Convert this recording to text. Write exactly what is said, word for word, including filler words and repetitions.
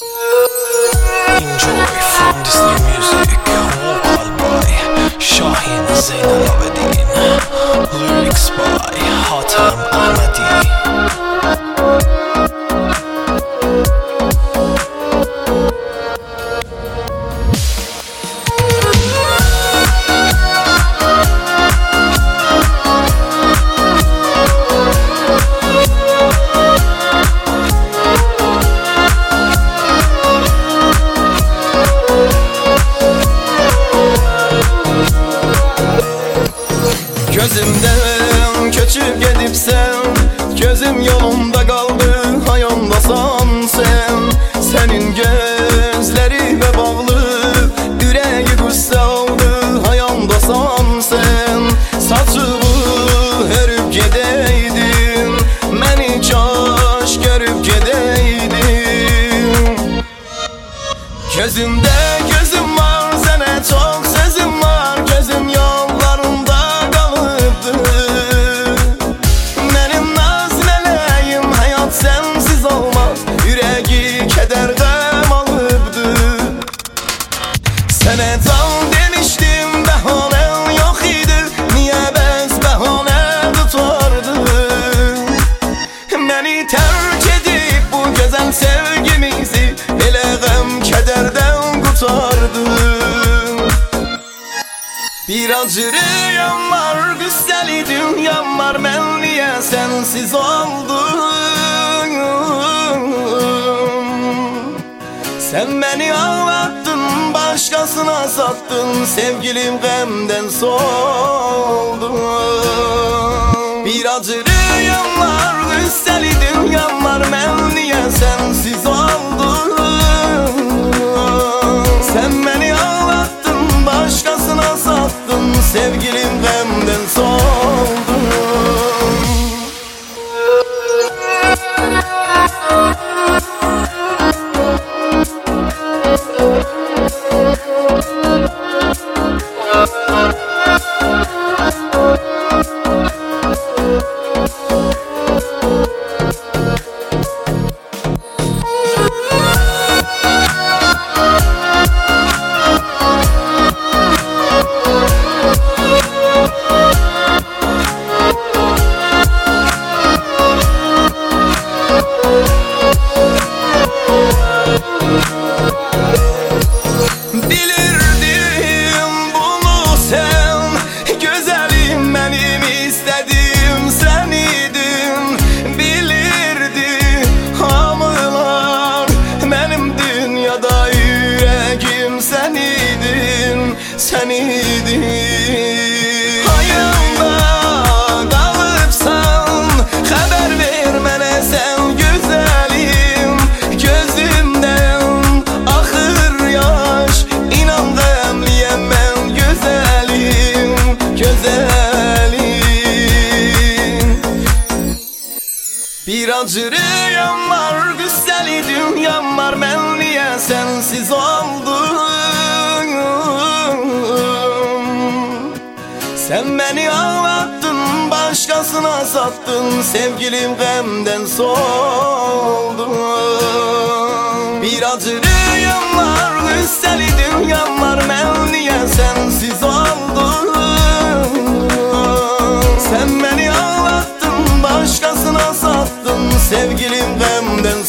Enjoy from this new music, vocal by Shahin Zainal Abidin, lyrics by Hatem Ahmadi. Gözümden köçüp gedibsen, gözüm yolunda kaldı, hayondasan sen. Senin gözleri ve bağlı, yüreği qüssə aldı, hayondasan sen. Saçımı hörüp gedeydin, məni kaş görüp gedeydin. Gözümde gözüm var, sənə çok sözüm var, gözüm yollarında kalıbdı. Benim naz neleyim, hayat sensiz olmaz, yüreği kederden alıbdı. Sənə can demiştim, bəhanən yok idi, niye bəs bəhanə tutardı? Beni terk edip bu güzel sevgimizi elə gəm kederden kurtardı. Bir acı yanlar, güzel dünyam var, ben niye sensiz oldum? Sen beni ağlattın, başkasına sattın, sevgilim gemden soldu. Bir acı yanlar, güzel dünyam var, ben niye sensiz oldum? Sen beni ağlattın, başkasına sattın, sevgilim gemden soldu. Bilirdim bunu sen, güzelim benim istediğim sen idin. Bilirdi hamılar, benim dünyada yüreğim sen idin, sen idin. Hayalda kalıpsan, haber ver mənə sen güzelim. Gözümden akır yaş, inan qəmliyəm mən güzelim, güzelim. Bir acı rüyam var, güzel dünyam var, ben niye sensiz oldum? Sen beni ağlattın, başkasına sattın, sevgilim gemden soldu. Bir acı rüyam var, güzel dünyam var, ben niye sensiz oldum? Sen beni ağlattın, başkasına sattın, sevgilim gemden